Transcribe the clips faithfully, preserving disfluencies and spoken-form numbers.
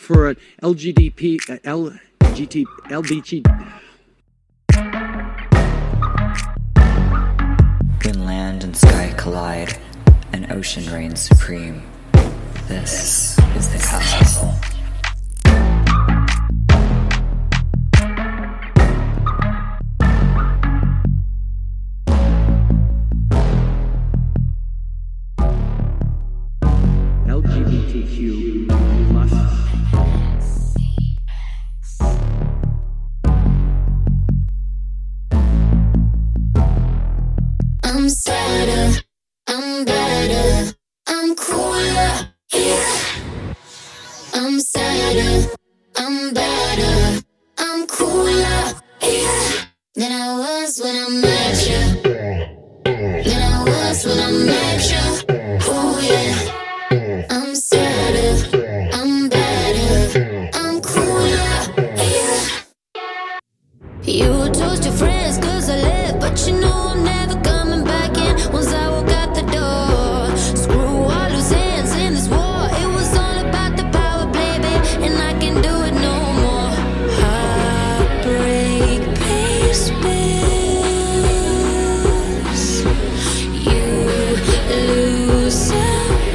for an L G D P, uh, L G T, L B G. When land and sky collide, and ocean reigns supreme, this is the cosmos. L G B T Q plus. I'm sadder, I'm better, I'm cooler, yeah. I'm sadder, I'm better, I'm cooler, yeah. Than I was when I met you. Than I was when I met you. Oh yeah. I'm sadder, I'm better, I'm cooler, yeah. You told your friends cause I left, but you know I'm never coming back in. Once I walk out the door, screw all loose ends in this war. It was all about the power, baby, and I can do it no more. Heartbreak pays bills. You lose and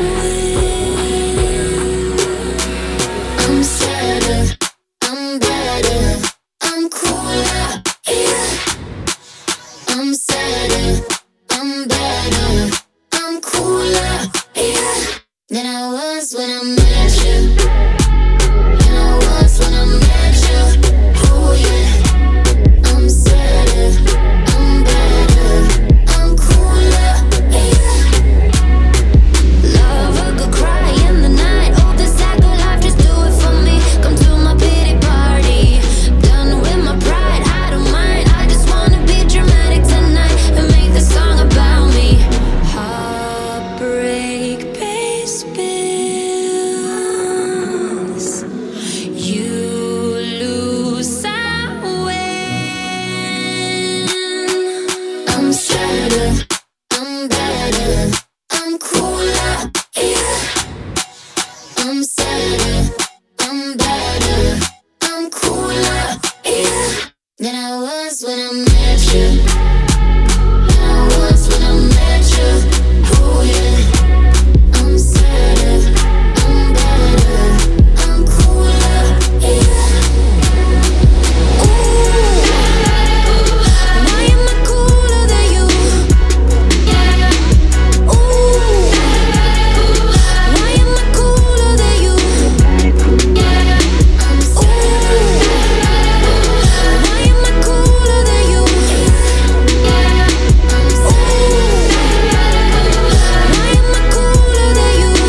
win. I'm sadder, I'm better, I'm cooler, yeah. I'm sadder, I'm better, I'm cooler, yeah. Than I was when I met you. Than I was when I met you. Oh yeah. I'm sadder, I'm better, I'm cooler, yeah. Love a good cry in the night. Oh, this cycle life, just do it for me. Come to my pity party. Done with my pride, I don't mind. I just wanna be dramatic tonight and make the song about me. Heartbreak pays bills. You lose, I win. I'm sadder, I'm better, I'm cooler, yeah. I'm sadder, I'm better, I'm cooler, yeah. Than I was when I met you. Than I was when I met you. Oh yeah. I'm sadder, I'm better, I'm cooler, yeah. Ooh, why am I cooler than you? Ooh, why am I cooler than you? I'm sadder, why am I cooler than you? I'm sadder, why am I cooler than you?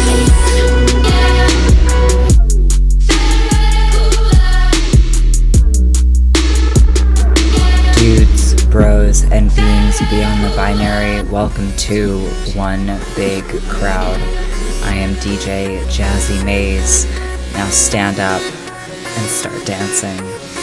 Dudes, bros, and beings beyond the binary, welcome to One Big Crowd. I am D J Jazzy Maze. Now stand up and start dancing.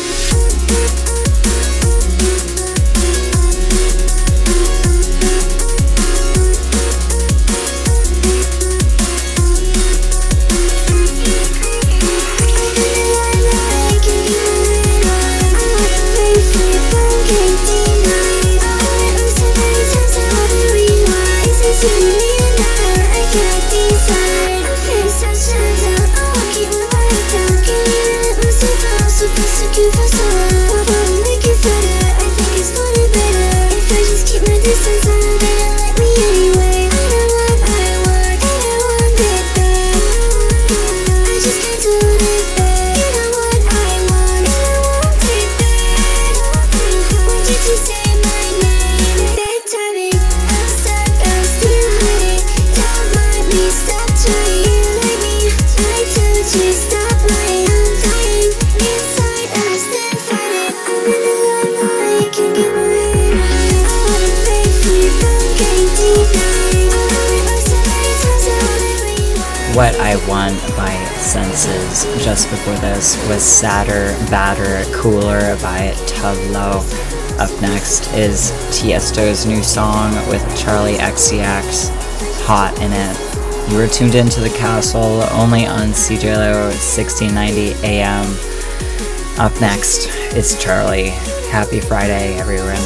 What I Want by Senses. Just before this was Sadder, Badder, Cooler by Tub Low. Up next is Tiesto's new song with Charlie X C X, Hot in It. You were tuned into The Castle only on C J L O sixteen ninety A M. Up next is Charlie. Happy Friday, everyone.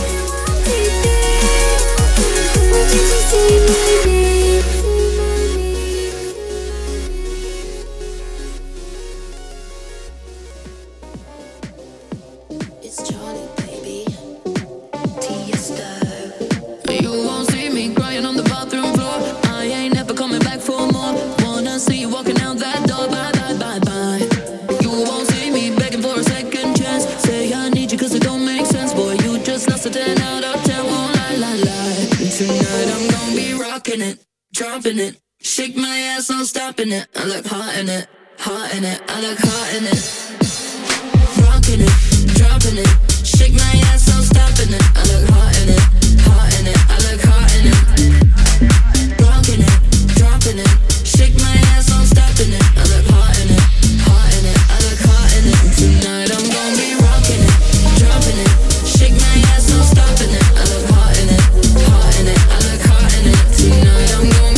Dropping it, shake my ass, no stopping it. I look hot in it, hot in it. I look hot in it. Rocking it, dropping it, shake my ass, no stopping it. I look hot in it, hot in it. I look hot in it. Rocking it, dropping it, shake my ass, no stopping it. I look hot in it, hot in it. I look hot in it. Tonight I'm gonna be rocking it, dropping it, shake my ass, no stopping it. I look hot in it, hot in it. I look hot in it. Tonight I'm gonna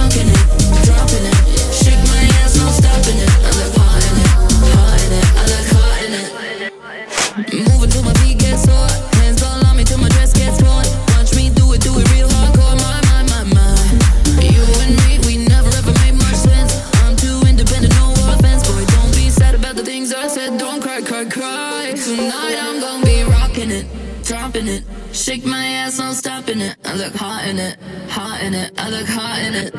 shake my ass, no stopping it. I look hot in it, hot in it. I look hot in it.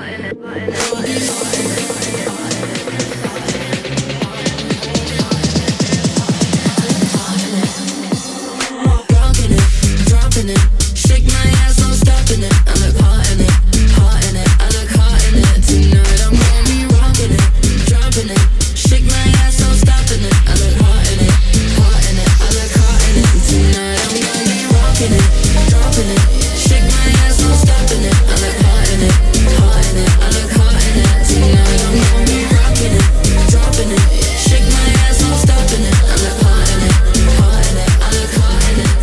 Rocking it, dropping it. Shake my ass, no stopping it. I look hot in it, hot in it. I look hot in it. Tonight I'm gonna be rocking it, dropping it. Shake my ass, no stopping it. I look hot in it, hot in it. I look hot in it. Tonight I'm gonna be rocking it, dropping it. Shake my ass, no stopping it. I look hot in it, hot in it. I look hot in it. Tonight I'm gonna be rocking it, dropping it. Shake my ass, no stopping it. I look hot in it, hot in it. I look hot in it.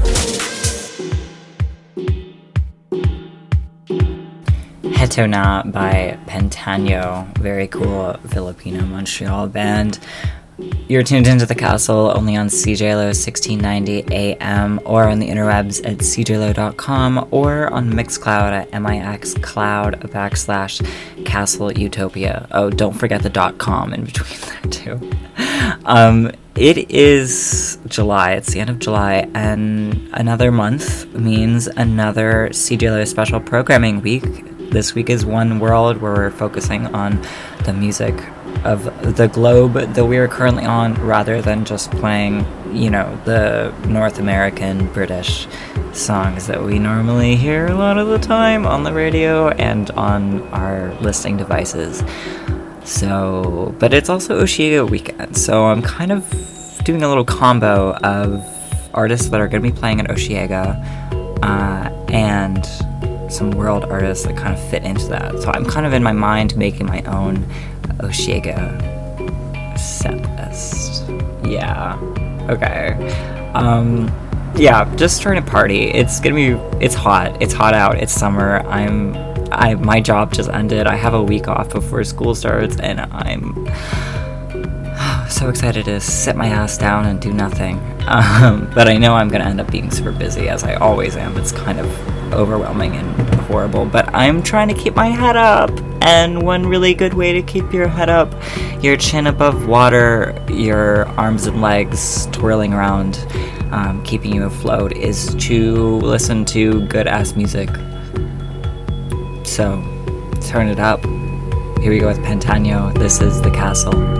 Hetona by Pantano, very cool Filipino Montreal band. You're tuned into The Castle only on C J L O sixteen ninety A M or on the interwebs at c j l o dot com or on Mixcloud at mixcloud backslash Castle Utopia. Oh, don't forget the dot com in between there too. Um, it is July, it's the end of July, and another month means another C J L O special programming week. This week is One World, where we're focusing on the music of the globe that we are currently on, rather than just playing, you know, the North American British songs that we normally hear a lot of the time on the radio and on our listening devices. So, but it's also Osheaga weekend, so I'm kind of doing a little combo of artists that are going to be playing at Osheaga uh, and some world artists that kind of fit into that. So I'm kind of in my mind making my own Osheaga set list. Yeah. Okay. Um, yeah, just trying to party. It's gonna be, it's hot. It's hot out. It's summer. I'm, I, my job just ended. I have a week off before school starts, and I'm so excited to sit my ass down and do nothing. Um, but I know I'm gonna end up being super busy, as I always am. It's kind of overwhelming and horrible, but I'm trying to keep my head up, and one really good way to keep your head up, your chin above water, your arms and legs twirling around, um, keeping you afloat, is to listen to good ass music. So turn it up. Here we go with Pantano. This is The Castle.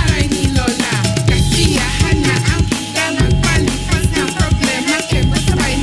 Kasiyahan na ang pagka, nagpalipas ng problema, kaya masabay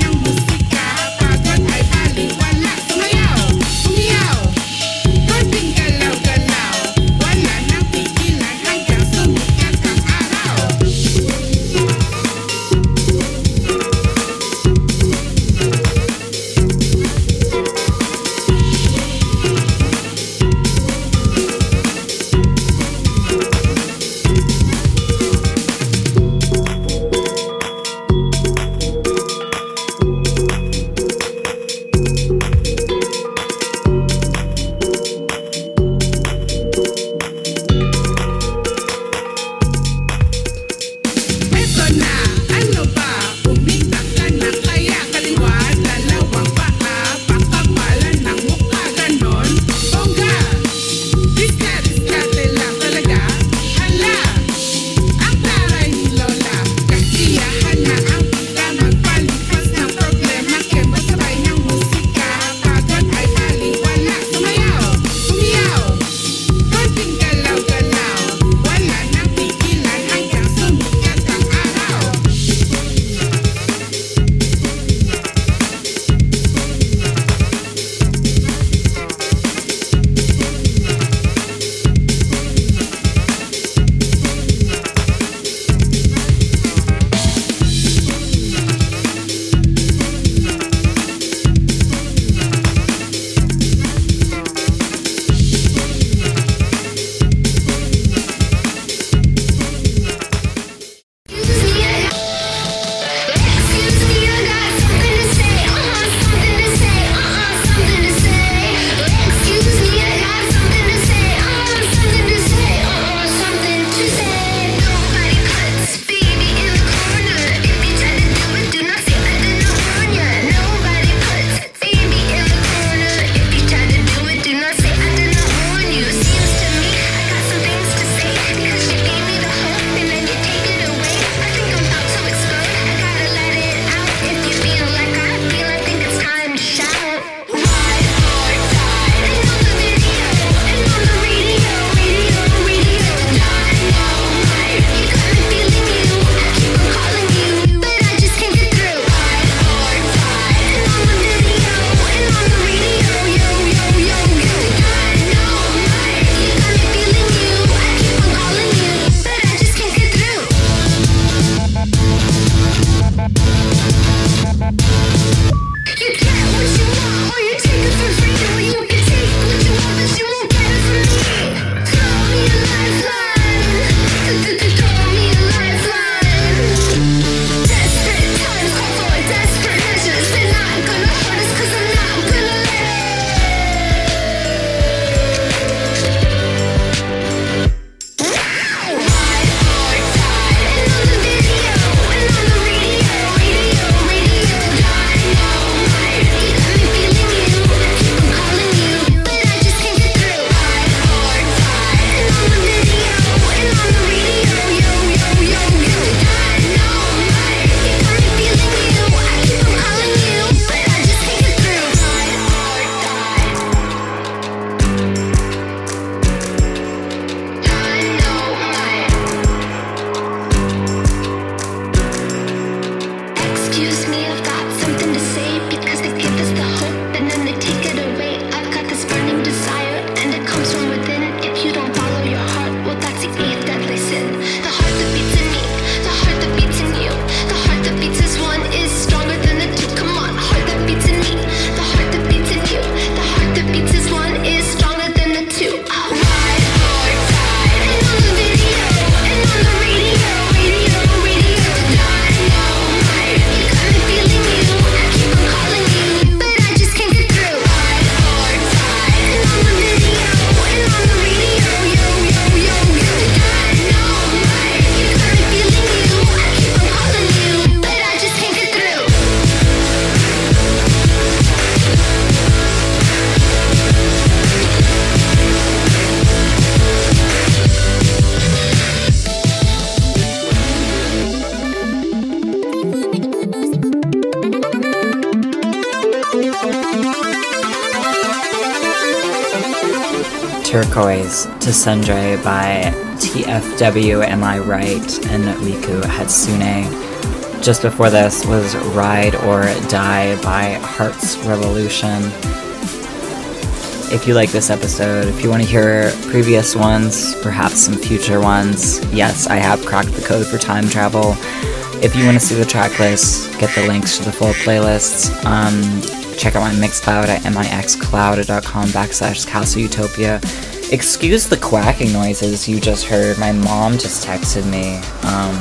Turquoise to Sundre by T F W Am I Right and Riku Hatsune. Just before this was Ride or Die by Hearts Revolution. If you like this episode, if you want to hear previous ones, perhaps some future ones, yes, I have cracked the code for time travel. If you want to see the track list, get the links to the full playlists, um, check out my Mixcloud at mixcloud.com backslash Castle Utopia. Excuse the quacking noises you just heard. My mom just texted me. Um,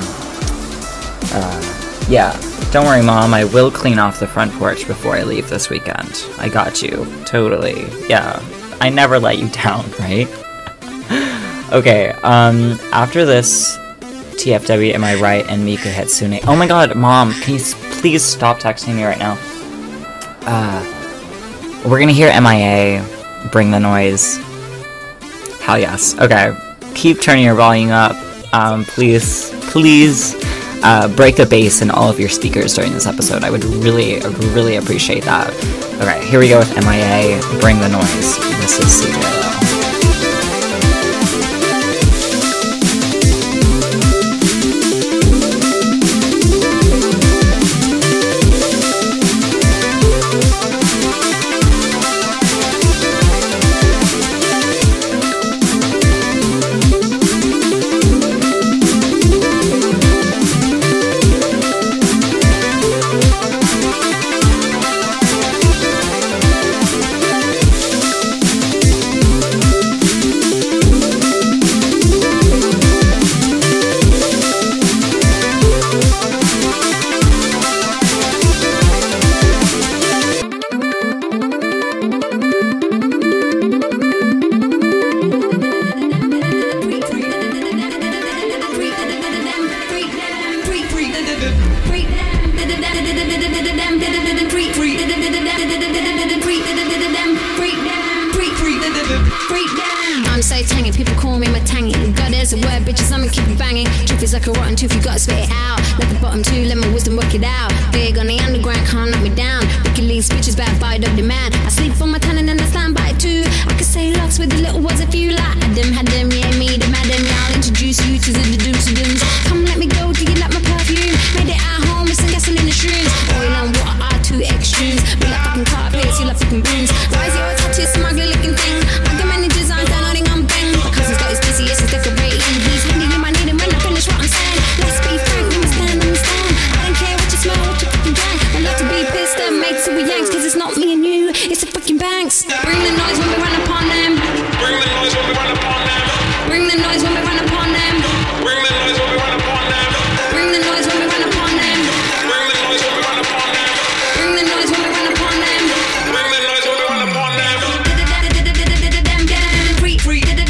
uh, yeah, don't worry, Mom. I will clean off the front porch before I leave this weekend. I got you. Totally. Yeah, I never let you down, right? Okay, um, after this, T F W Am I Right and Miku Hatsune. Oh my god, Mom, can you s- please stop texting me right now? Uh, we're gonna hear M I A, Bring the Noise. Hell yes. Okay, keep turning your volume up. Um, please, please, uh, break the bass in all of your speakers during this episode. I would really, really appreciate that. Okay, here we go with M I A, Bring the Noise. This is C J L. I'm so tangy, people call me my tangy. God, there's a word, bitches, I'ma keep it banging. Truth is like a rotten tooth, you gotta spit it out. Let the bottom two, let my wisdom work it out. Big on the underground, can't knock me down. Wicked league bitches, bad bite up the man. I sleep for my tannin' and I stand by it too. I could say lots with the little words if you like. Adam, had them, yeah, me, the madam. Yeah, I'll introduce you to the dooms to dooms. Come let me go, do you like my perfume? Made it at home with some gasoline and shrooms. Oil and water are two extremes. We like fucking carpets, you like fucking brooms. Why is your tattoo smugly looking thing? I got many designs down on I'm bang. My cousin's got his dizzy, it's decorating. He's handy, you might need him when I finish what I'm saying. Let's be frank, we must stand on the stand. I don't care what you smell, what you fucking drank. I love to be pissed and make till we yanks. Cause it's not me and you, it's the fucking banks. Bring the noise when we run upon them. Bring the noise when we run upon them. Bring the noise when we run upon them. Bring the noise when we run upon them. Bring the noise when we run upon them. Bring the noise when we run upon them. Bring the noise when we run upon them. Bring the noise when we run upon them. Freak, freak, freak, freak,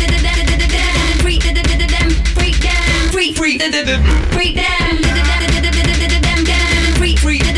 freak, freak, freak them. Freak, freak, freak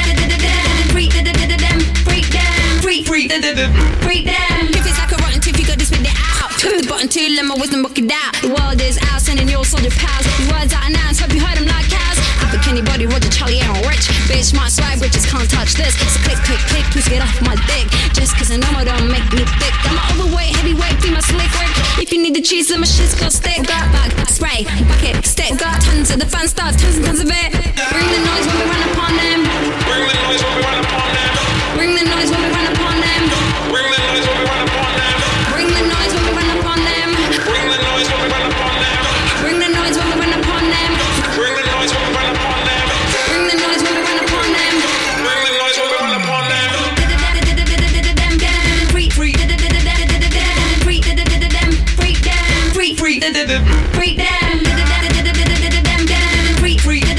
them. Freak, freak, freak them. If it's like a rotten tooth, you gotta spit it out. Tooth the button too, let my wisdom work it out. The world is out, sending your soldier pals. These words are announced, hope you heard them like cows. Epic anybody, Roger, Charlie, and Rich. Bitch, my swag, bitches can't touch this. So click, click, click, please get off my dick. Just cause I know I don't make me thick. I'm an overweight, heavyweight, female slick Rick. If you need the cheese, then my shit's got stick. Got bag, spray, bucket, stick. Got tons of the fun stuff, tons and tons of it. Bring the noise when we run upon them. Bring the noise when we run upon them. Bring the noise when we run upon them. Bring the noise when we run upon them. Bring the noise when we run upon them. Bring the noise when we run upon them. Bring the noise when we run upon them. Bring the noise when we run upon them. Bring the noise when we run upon them. Bring the noise when we run upon them. Freak, freak, freak them. Freak, freak, freak them. Freak them. Freak, freak, freak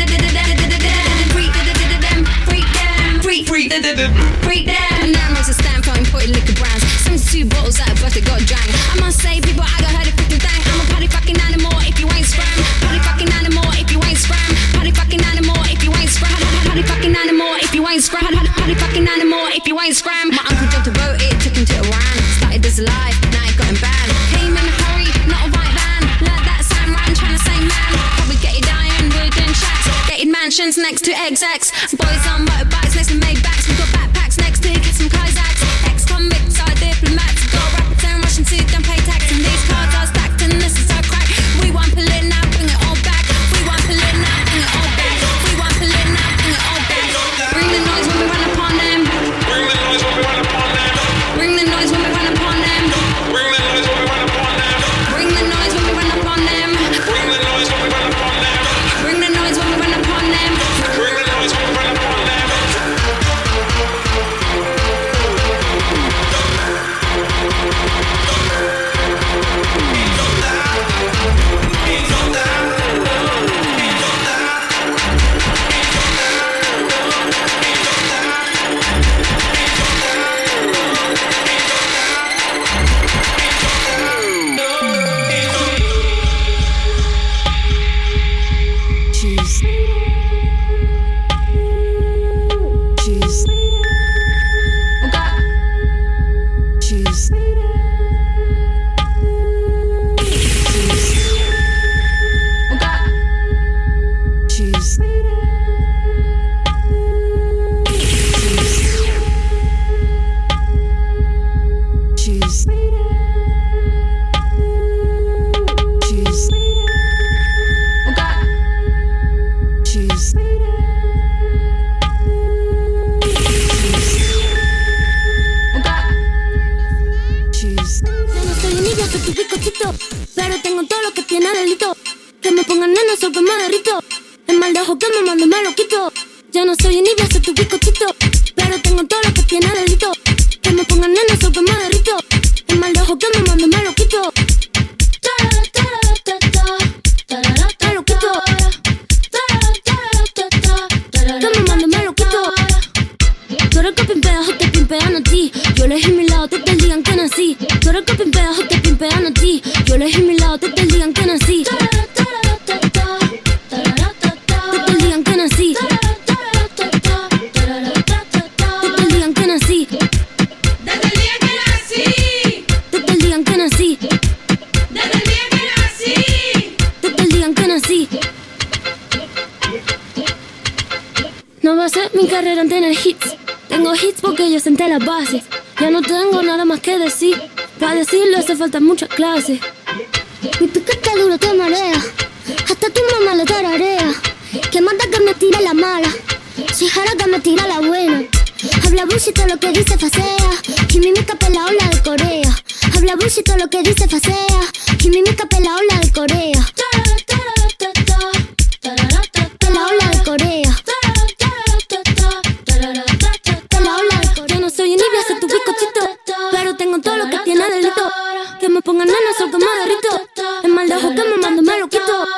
them. Freak them. Freak, freak, freak them. And now I'm a stand for imported liquor brands. seventy-two bottles out of birthday got drank. I must say, people, I got heard a freaking thing. I'm a party fucking animal if you ain't scram. Party fucking animal if you ain't scram. Party fucking animal if you ain't scram. Party fucking animal if you ain't scram. Party fucking animal if you ain't scram. My uncle jumped a boat, it took him to Iran. Started as a lie, now it got him banned. Came in a hurry, not a white van. Learned that Sam Ryan trying to say man. Probably get you dying, wooden shacks. Gated mansions next to X X. Boys on motorbikes next to Maybachs. We got backpacks next to get some Kazaks. Ex-convicts are diplomats. Got rappers and Russian suit, don't pay tax. And lejos que me mando me lo quito. Ya no soy ni voy a ser tu bizcochito, pero tengo todo lo que tiene delito. Que me pongan nena, so que me derrito. El más lejos que me mando me lo quito. Me lo quito. Que me mando me lo quito. Tú eres que pimpeas o te pimpean a ti. Yo elegí mi lado, te te digan que nací. Tú eres que pimpeas o te pimpean a ti. Yo elegí mi lado, te te digan que nací. Te te digan que nací. No va a ser mi carrera en tener hits. Tengo hits porque yo senté las bases. Ya no tengo nada más que decir. Para decirlo hace falta muchas clases. Mi piquete duro te marea. Hasta tu mamá lo tararea. Que manda que me tire la mala. Soy jara que me tira la buena. Habla bullshit lo que dice facea. Y mímica pela ola de Corea. Habla bullshit lo que dice facea. Y mímica pela ola de Corea. Pela ola de Corea. Soy un nibia, soy tu bizcochito, pero tengo todo lo que tiene delito. Que me pongan nena, soy que me derrito. El mal de ojo que me mando me lo quito.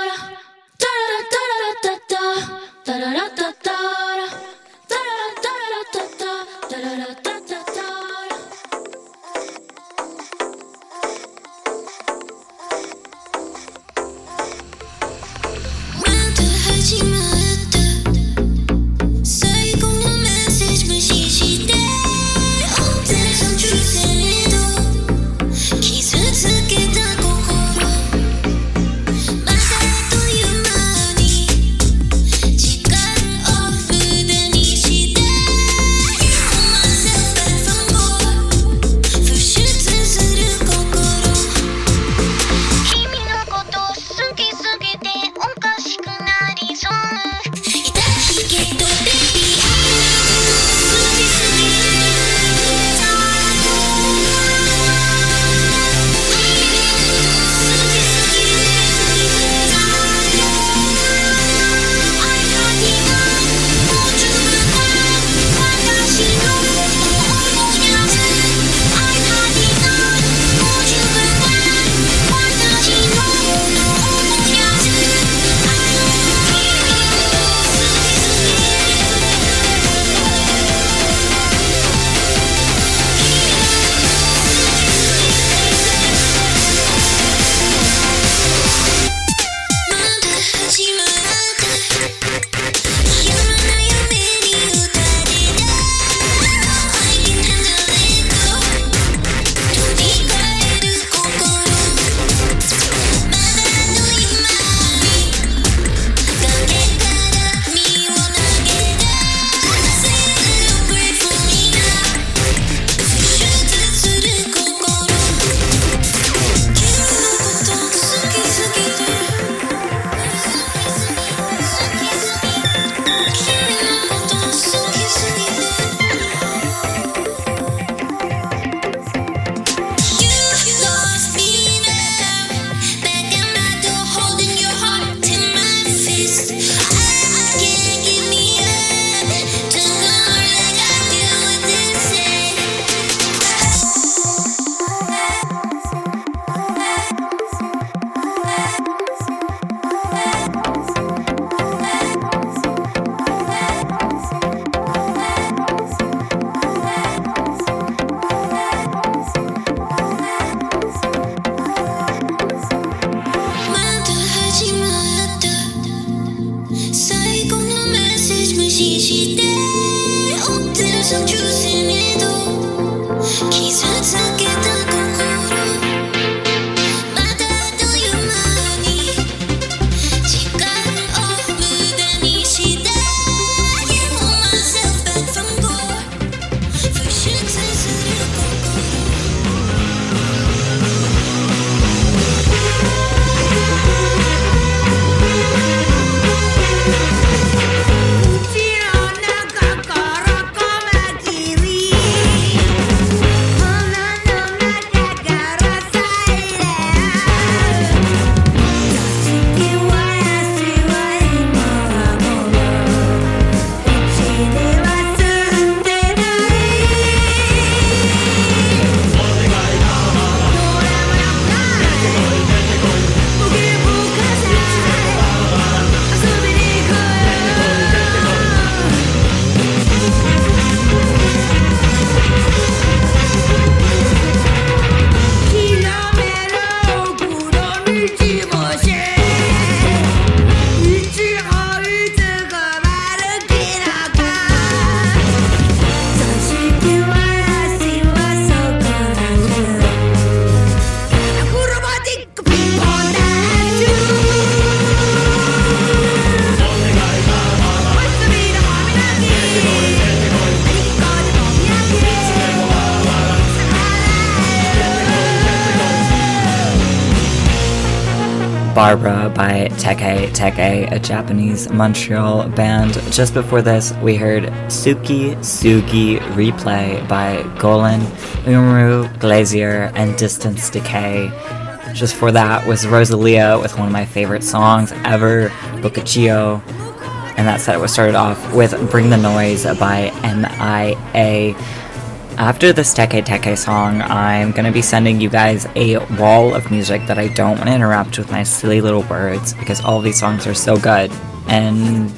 Barbara by Teke Teke, a Japanese Montreal band. Just before this, we heard Suki Sugi Replay by Golan, Umru, Glacier, and Distance Decay. Just before that was Rosalia with one of my favorite songs ever, Boccaccio. And that set was started off with Bring the Noise by M I A. After this Teke Teke song, I'm going to be sending you guys a wall of music that I don't want to interrupt with my silly little words, because all of these songs are so good, and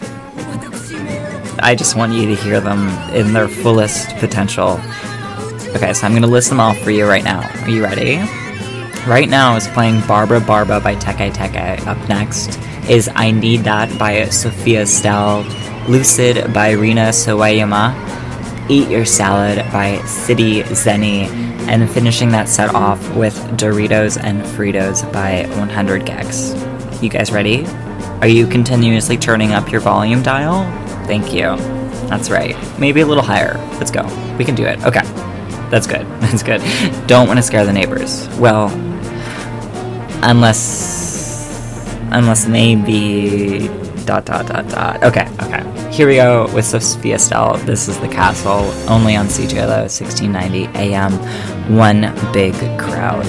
I just want you to hear them in their fullest potential. Okay, so I'm going to list them all for you right now. Are you ready? Right now is playing Barbara Barbara by Teke Teke. Up next is I Need That by Sophia Stell, Lucid by Rina Sawayama, Eat Your Salad by City Zenny, and finishing that set off with Doritos and Fritos by one hundred Gex. You guys ready? Are you continuously turning up your volume dial? Thank you. That's right. Maybe a little higher. Let's go. We can do it. Okay. That's good. That's good. Don't want to scare the neighbors. Well, unless... Unless maybe... Dot, dot, dot, dot. Okay, okay. Here we go with Sophia Stell. This is The Castle, only on C J L O sixteen ninety A M. One big crowd.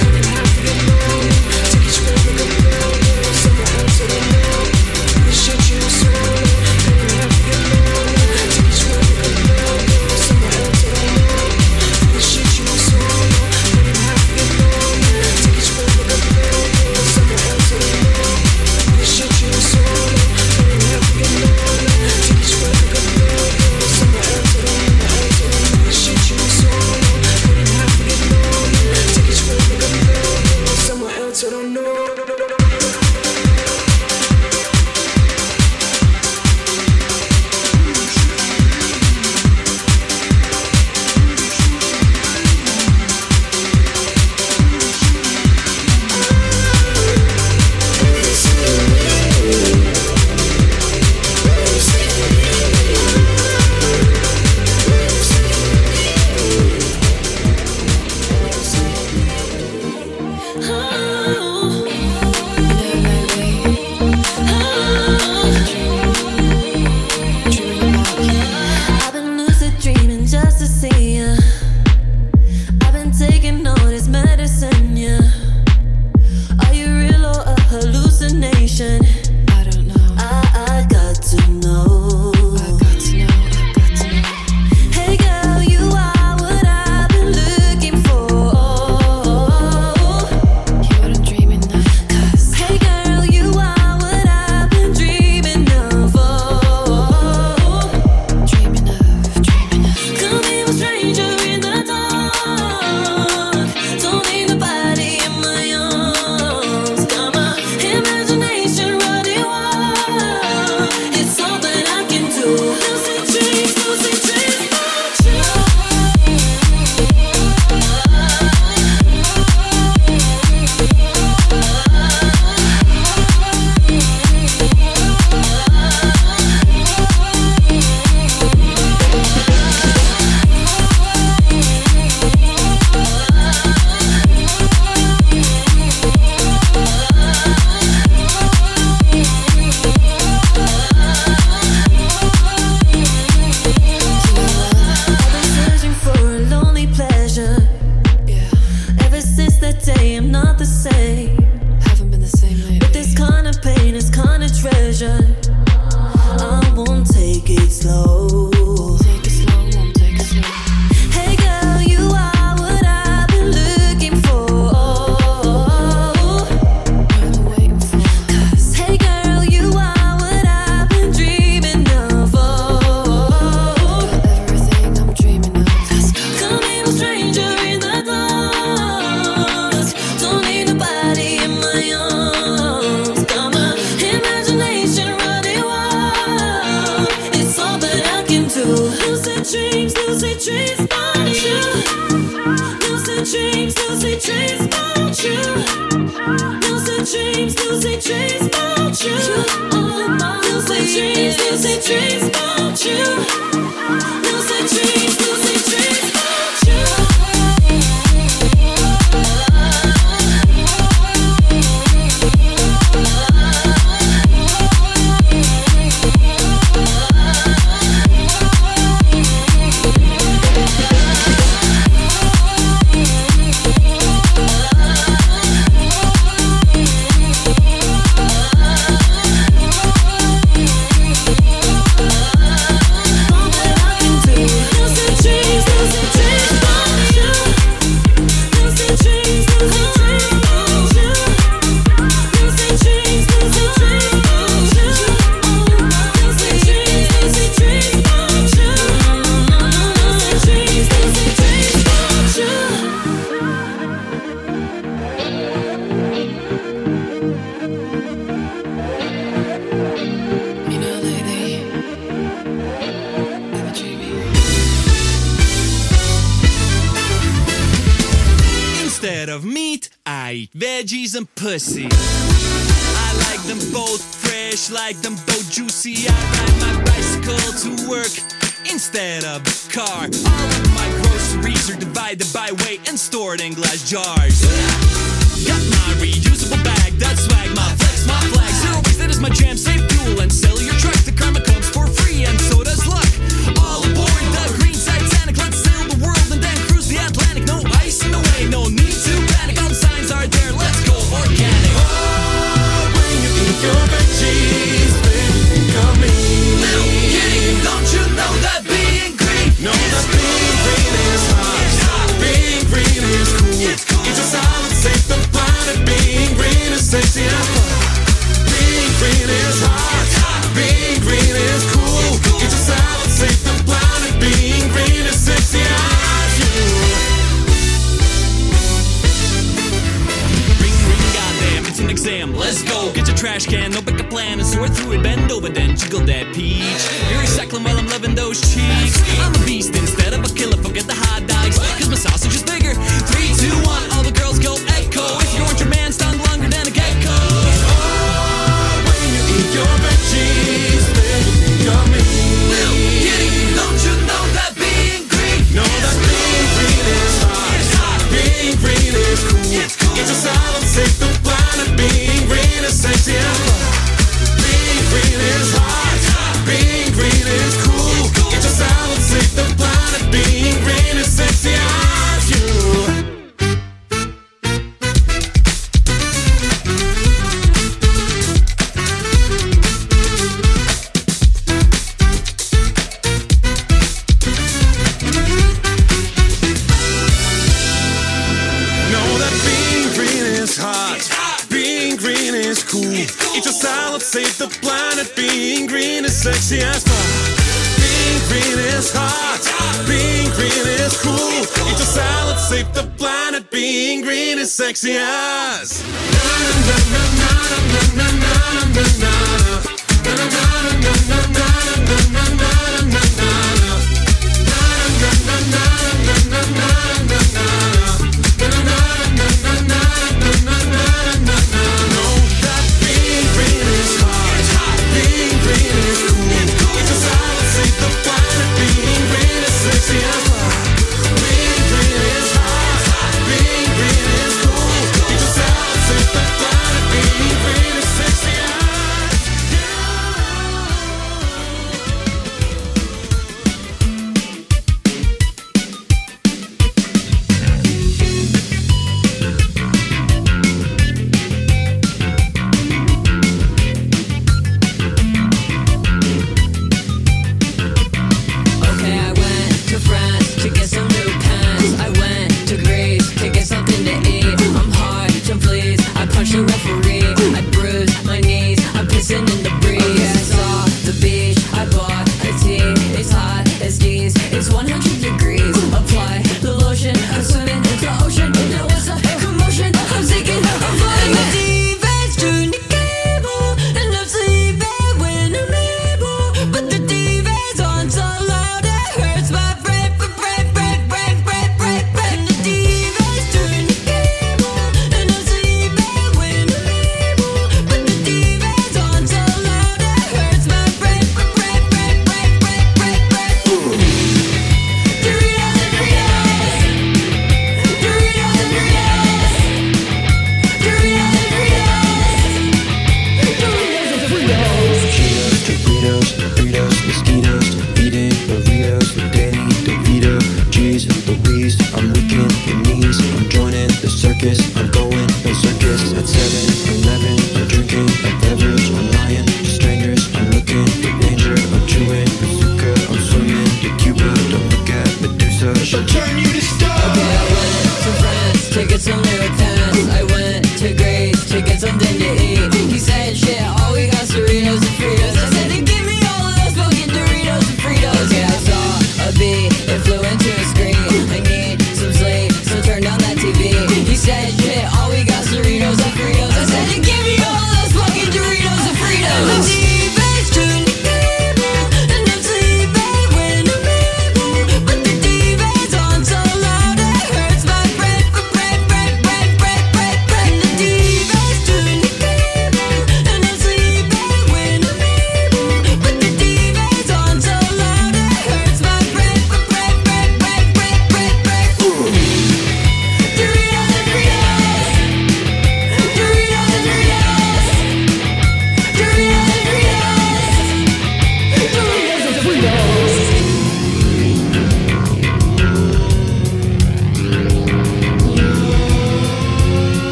Shit dreams about you. Lucid dreams, lucid dreams about you. Lucid dreams, lucid dreams about you. Veggies and pussy. I like them both fresh, like them both juicy. I ride my bicycle to work instead of the car. All of my groceries are divided by weight and stored in glass jars. Got my reusable bag, that's swag, my flex, my flag. Zero waste, that is my jam. Save fuel and sell your truck. The karma comes for free and so does luck. All aboard the green Titanic. Let's sail the world and then cruise the Atlantic. No ice in the way, no need to panic. All the signs are there, let's go organic. Oh, when you eat your veggies, baby, think of me. Little kitty, don't you know that being green? Know that being green is hot. Being green is cool. It's cool. Eat your salad, save the planet. Being green is sexy and fun. Being green is hot. Being green is cool. Eat your salad, save the planet. Being green is sexy as you. Ring, ring, goddamn, it's an exam. Let's go. Get your trash can, open the plan and sort through it. Bend over, then jiggle that peach. You're recycling while I'm loving those cheeks. I'm a beast instead of a killer. Forget the hot dogs, cause my sausage is bigger. Three, two, one, all the girls go echo. If you want your man stand longer than a gecko. Oh, when you eat your veggies, baby, think of me. Little kitty, don't you know that being green? Know that being green is hot. Being green is cool. It's cool. Eat your salad, save the planet. Being green is sexy and fun. Being green is hot. Being green is cool. Eat your salad, save the planet. Being green is sexy as you. Know that being green is hot. Being green is cool. Eat your salad, save the planet. Being green is sexy as fuck. Being green is hot. Being green is cool. Eat your salad, save the planet. Being green is sexy as.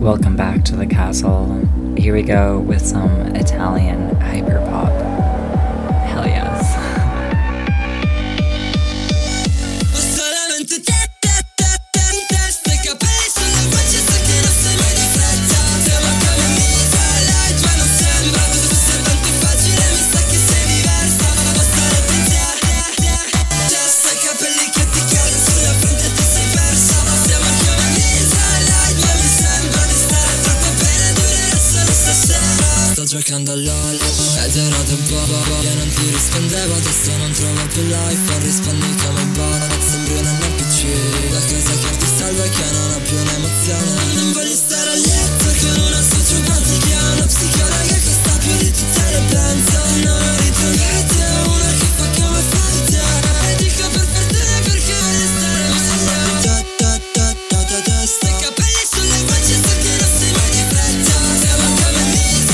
Welcome back to the castle. Here we go with some Italian hyperpop. Hell yes. Giocando a LOL ed ero da bobo che non ti rispondevo, adesso non trovo più life, non rispondi come buono, non sembri un N P C, la cosa che ti salva è che non ho più un'emozione. Non voglio stare a letto con una sociopatica, una psicologa che sta più di tutte le pensa. Non ho ritrovate una che fa come fatta e dico per perdere perché voglio stare meglio. Da da da da da da stai capelli sulle guance, so che non sei mai di fretta, siamo come Misa.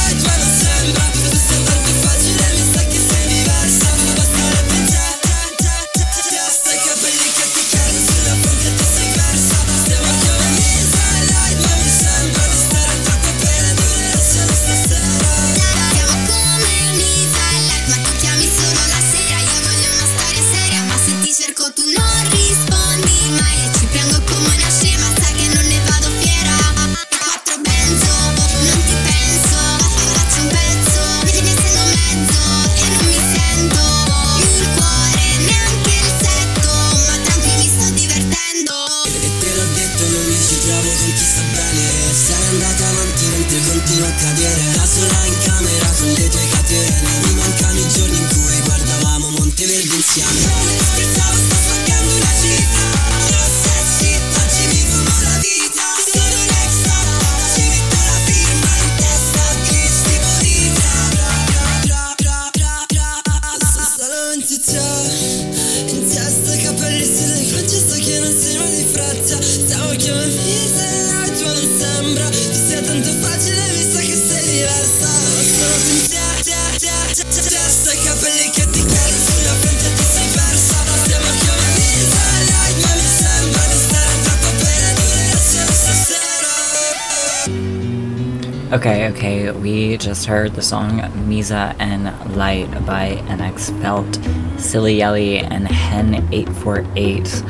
Continua a cadere da sola in camera con le tue catene. Mi mancano i giorni in cui guardavamo Monteverde insieme. Scherzavo, sto spaccando una cifra. Lo sexy, oggi mi fumo la vita. Sono un extra, ci metto la firma in testa. Glitch tipo Rita. Bra bra bra bra bra. Sono solamente te. In testa, capelli sulle guance, so che non sei mai di fretta. Stavo come Visa e la tua non sembra che sia tanto facile. Testa e capelli che ti cade sulla fronte e ti sei persa. Stiamo come Misa e Light, ma mi sembra di stare troppo bene. Durerà stasera. Okay, okay, we just heard the song Misa and Light by N X Felt, Silly Yelly, and Hen eight four eight.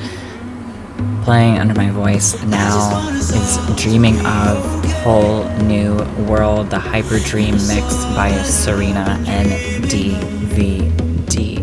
Playing under my voice now is Dreaming of Whole New World, the Hyper Dream mix by Serena and D V D.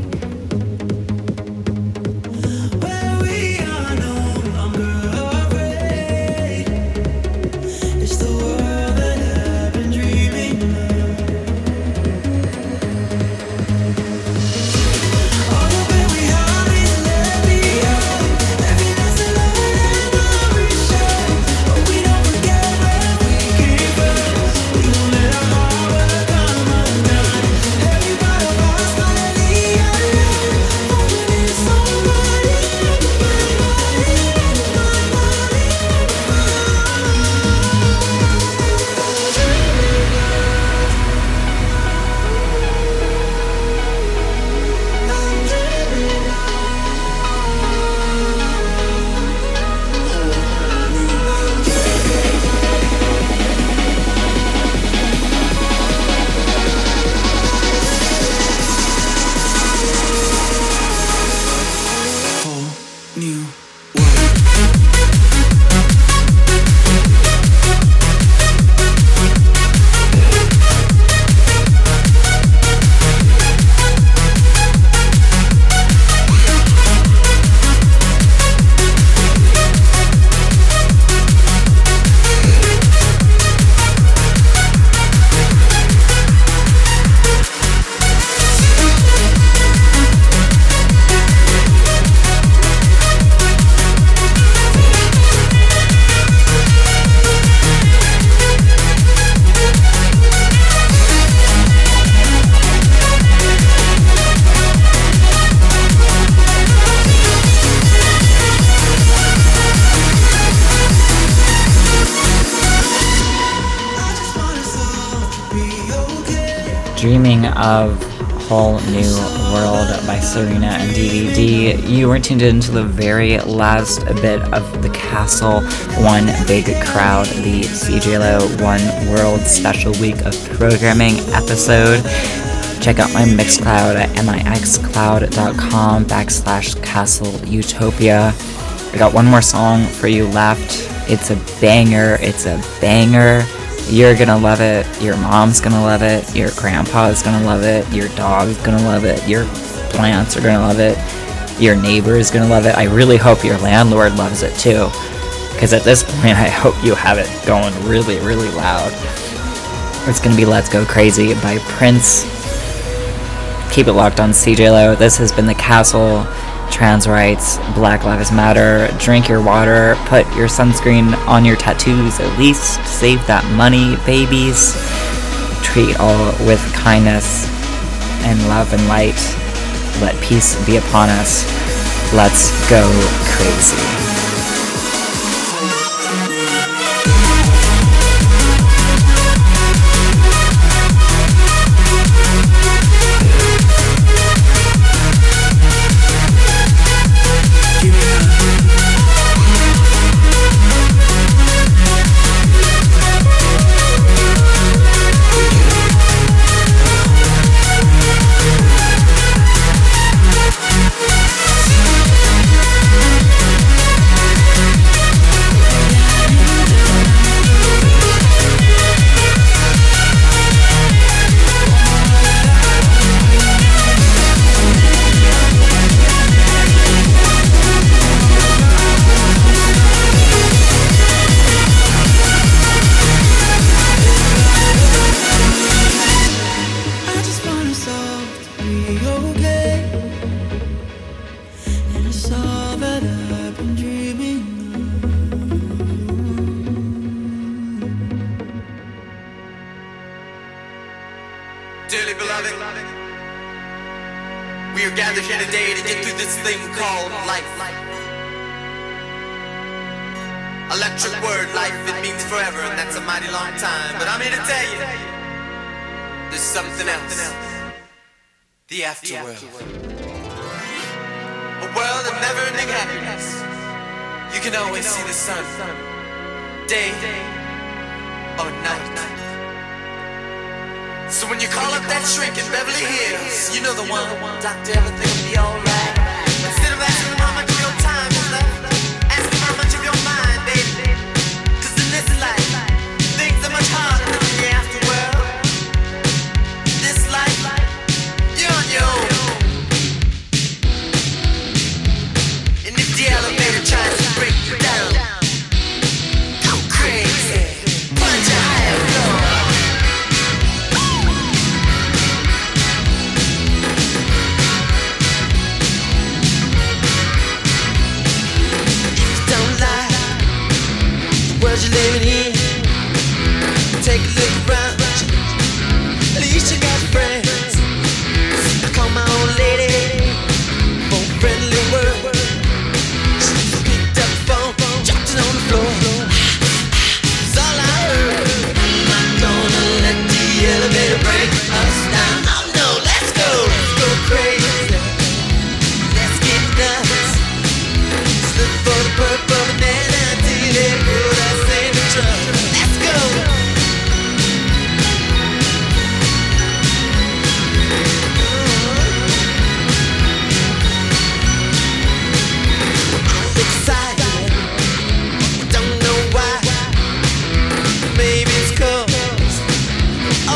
Dreaming of Whole New World by Serena and D V D. You were tuned into the very last bit of the Castle One Big Crowd, the C J L O One World Special Week of Programming episode. Check out my Mixcloud at mixcloud.com backslash Castle Utopia. I got one more song for you left. It's a banger. It's a banger. You're gonna love it. Your mom's gonna love it. Your grandpa's gonna love it. Your dog's gonna love it. Your plants are gonna love it. Your neighbor is gonna love it. I really hope your landlord loves it too. Because at this point, I hope you have it going really, really loud. It's gonna be Let's Go Crazy by Prince. Keep it locked on C J L O. This has been The Castle. Trans rights, Black Lives Matter, drink your water, put your sunscreen on your tattoos at least, save that money, babies, treat all with kindness and love and light, let peace be upon us, let's go crazy.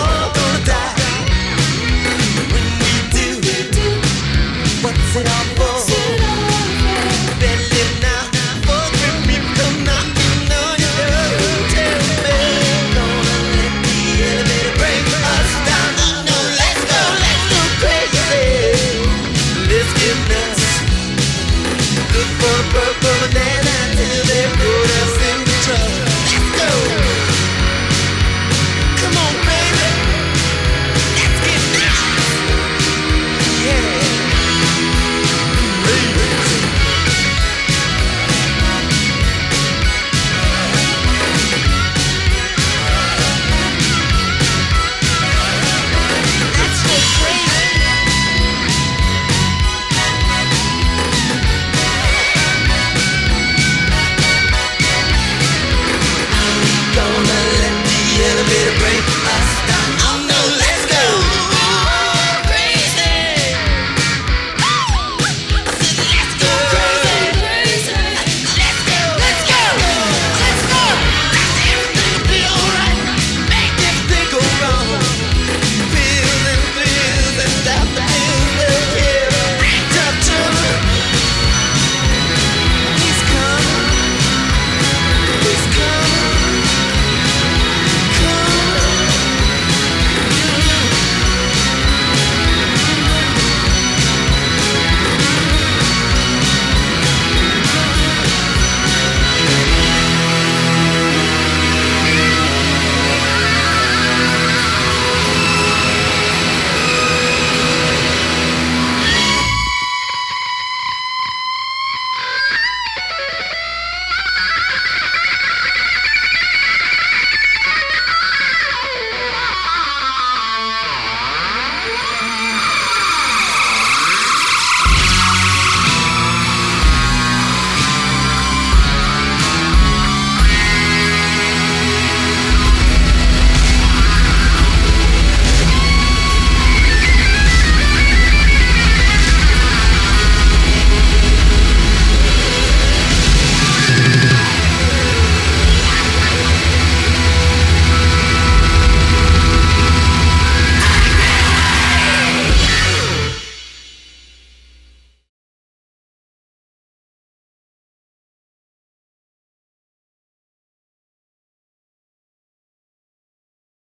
What's it all for?